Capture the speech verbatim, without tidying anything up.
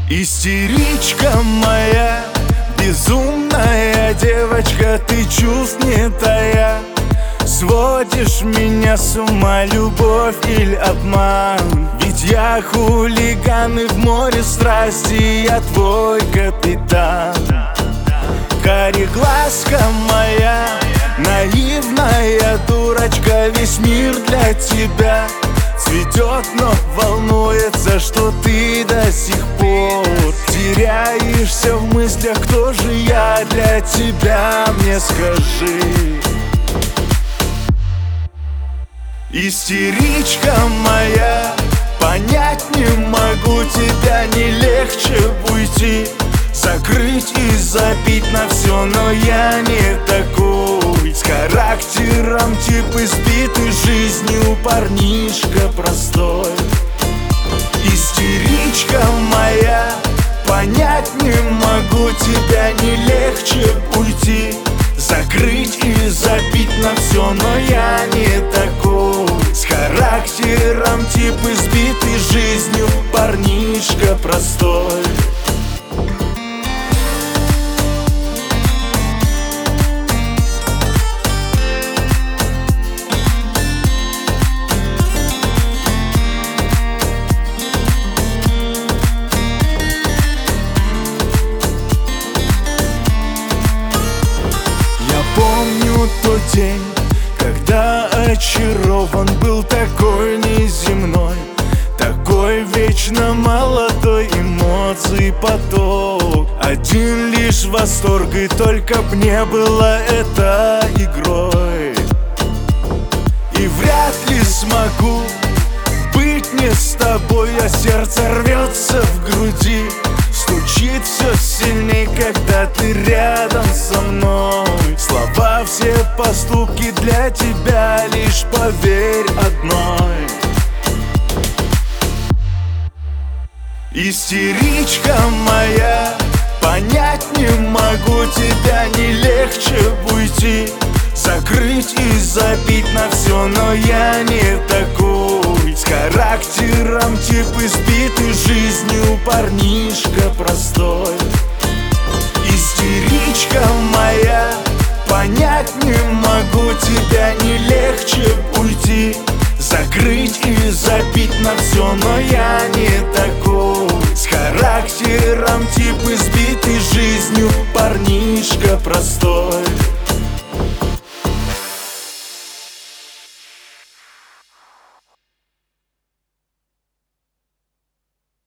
Истеричка моя, безумная девочка, ты чувств не тая. Сводишь меня с ума, любовь или обман? Ведь я хулиган, и в море страсти я твой капитан. Кареглазка моя, наивная дурочка, весь мир для тебя цветет, но волнуется, что ты до сих пор теряешься в мыслях. Кто же я для тебя, мне скажи? Истеричка моя, понять не могу тебя, не легче уйти, закрыть и забить на все, но я не такой. С характером тип избитый жизнью парнишка простой. Истеричка моя, понять не могу тебя, не легче уйти, закрыть и забить на все, но я не такой. С характером тип избитый жизнью парнишка простой. Помню тот день, когда очарован был, такой неземной, такой вечно молодой, эмоций поток, один лишь восторг, и только б не было это игрой. И вряд ли смогу быть не с тобой, а сердце рвется в груди, стучит все сильней, когда ты рядом со мной. Слова, все поступки для тебя, лишь поверь одной. Истеричка моя, понять не могу тебя, не легче уйти, закрыть и забить на все, но я не такой. С характером тип избитый жизнью парнишка простой. Истеричка моя, понять не могу тебя, не легче уйти, закрыть и забить на все, но я не такой. С характером тип избитый жизнью парнишка простой.